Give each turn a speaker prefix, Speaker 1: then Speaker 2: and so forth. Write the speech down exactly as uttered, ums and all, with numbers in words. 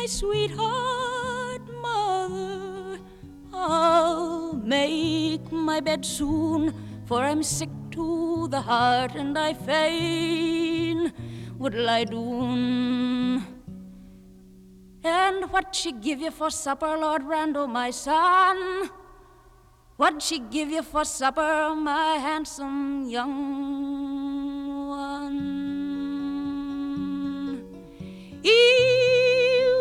Speaker 1: sweetheart, mother, I'll make my bed soon, for I'm sick to the heart, and I fain would lie down. And what she give you for supper, Lord Randall, my son? What'd she give you for supper, my handsome young